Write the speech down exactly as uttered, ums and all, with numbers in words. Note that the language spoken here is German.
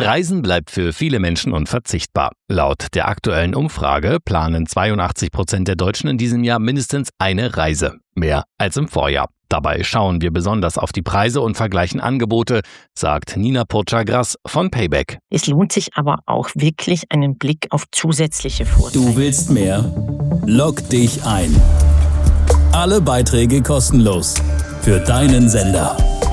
Reisen bleibt für viele Menschen unverzichtbar. Laut der aktuellen Umfrage planen zweiundachtzig Prozent der Deutschen in diesem Jahr mindestens eine Reise. Mehr als im Vorjahr. Dabei schauen wir besonders auf die Preise und vergleichen Angebote, sagt Nina Purchagras von Payback. Es lohnt sich aber auch wirklich einen Blick auf zusätzliche Vorteile. Du willst mehr? Log dich ein. Alle Beiträge kostenlos. Für deinen Sender.